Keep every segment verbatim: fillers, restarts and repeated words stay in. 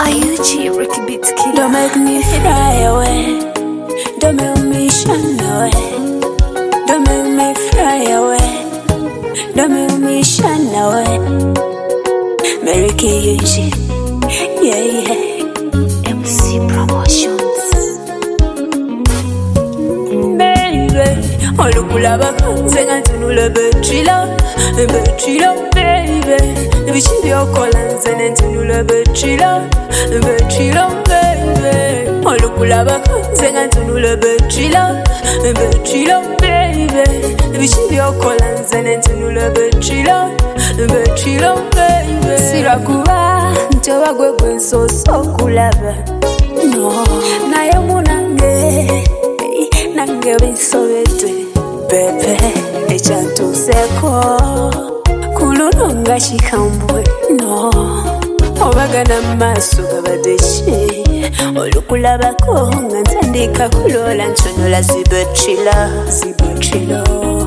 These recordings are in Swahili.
Ayuchi, Ricky Beats Killer. Don't make me fly away. Don't make me shine away. Don't make me fly away. Don't make me shine away. Mary Kay Yuji. Yeah, yeah. M C Promotions. Baby, olukulaba nzenga ntunula betula, betula baby. Bichi byokola nze ntunula betula, betula baby. Olukulaba nzenga ntunula betula, betula baby. Bichi byokola nze ntunula betula, betula baby. Sirakuba ntoba gwe gwe nsoso kulaba. No, naye munange. Nange binsobedde bebe ekyantuuseko kululunga kikambwe no obagana maaso gabadde ki olukulabako nga ntandika kuloola ntonola zibetila zibetila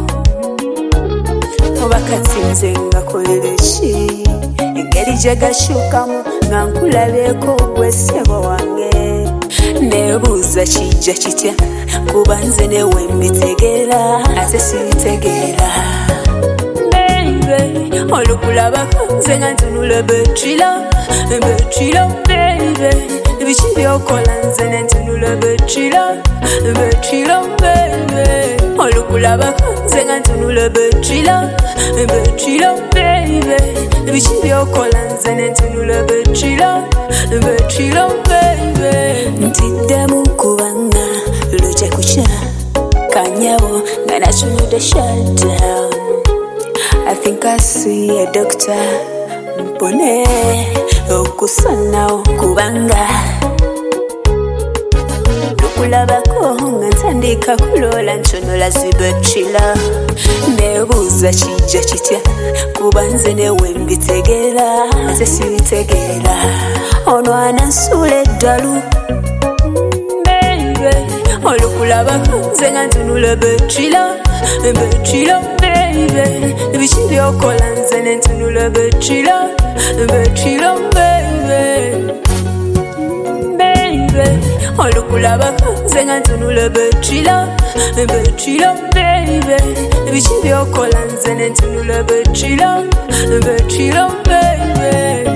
oba kati nze ngakolere ki engeri gye gashukamu nga nkulabeeko gwe ssebo wange nebuuza kijja kitya kuba nze newe mbitegeera ate sibitegeera baby olukulabako nze nga ntunula betula betula baby biki byokola nze ne ntunula betula betula baby olukulabako nze nga ntunula betula betula baby biki byokola nze ne ntunula betula betula baby ntiddemu kubanga lujja kucha kanyabo nga natunudde shut down. I think I see a doctor mpone okusanawo kubanga lukulabako nga ntandika kuloola ntonola zibetila nebuuza kijja kitya kuba nze newe mbitegeera ate sibitegeera ono anansuula eddalu olukulabako nze nga ntunula betula betula baby biki byokola nze ne ntunula betula betula baby baby olukulabako nze nga ntunula betula betula baby biki byokola nze ne ntunula betula betula baby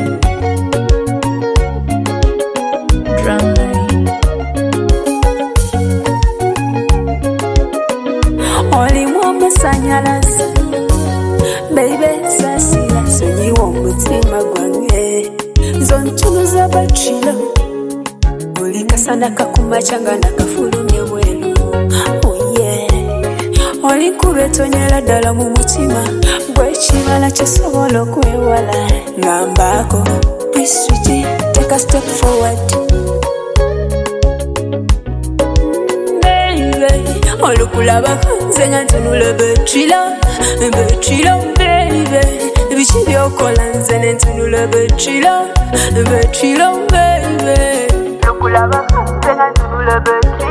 olimu omusanyalaze baby sasira sonyiwa omutima gwange zontunuza batilo buli kasana kakumaca nga nakafulumye bweru oye olinkuba etonyera ddala mu mutima gwekibala kyosobola okwewala ngambako priswiti take a step forward olukulabako nze nga ntunula betula betula baby biki byokola nze ne ntunula betula betula baby olukulabako nze nga ntunula betula